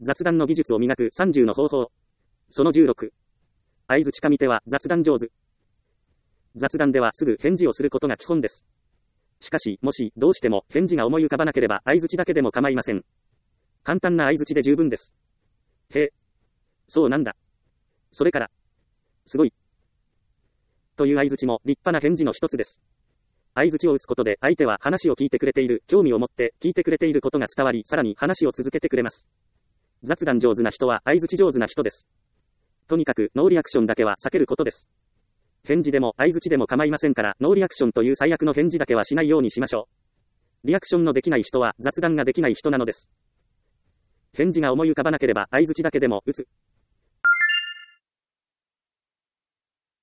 雑談の技術を磨く30の方法。その16。相槌上手は雑談上手。雑談ではすぐ返事をすることが基本です。しかし、もし、どうしても返事が思い浮かばなければ相槌だけでも構いません。簡単な相槌で十分です。へえ。そうなんだ。それから。すごい。という相槌も立派な返事の一つです。相槌を打つことで相手は話を聞いてくれている、興味を持って聞いてくれていることが伝わり、さらに話を続けてくれます。雑談上手な人は相槌上手な人です。とにかくノーリアクションだけは避けることです。返事でも相槌でも構いませんから、ノーリアクションという最悪の返事だけはしないようにしましょう。リアクションのできない人は雑談ができない人なのです。返事が思い浮かばなければ相槌だけでも打つ。